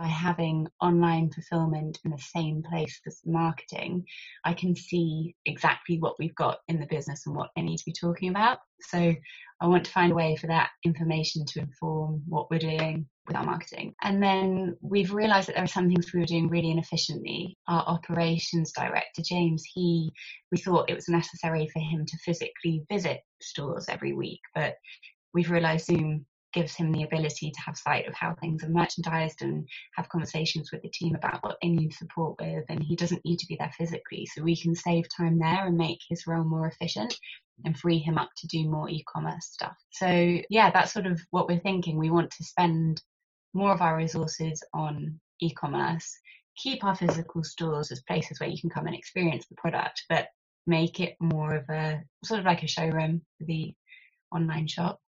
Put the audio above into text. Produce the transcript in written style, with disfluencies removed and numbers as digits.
by having online fulfillment in the same place as marketing, I can see exactly what we've got in the business and what I need to be talking about. So I want to find a way for that information to inform what we're doing with our marketing. And then we've realized that there are some things we were doing really inefficiently. Our operations director, James, we thought it was necessary for him to physically visit stores every week, but we've realized Zoom gives him the ability to have sight of how things are merchandised and have conversations with the team about what they need support with, and he doesn't need to be there physically, so we can save time there and make his role more efficient and free him up to do more e-commerce stuff. So yeah, that's sort of what we're thinking. We want to spend more of our resources on e-commerce, keep our physical stores as places where you can come and experience the product, but make it more of a sort of like a showroom for the online shop.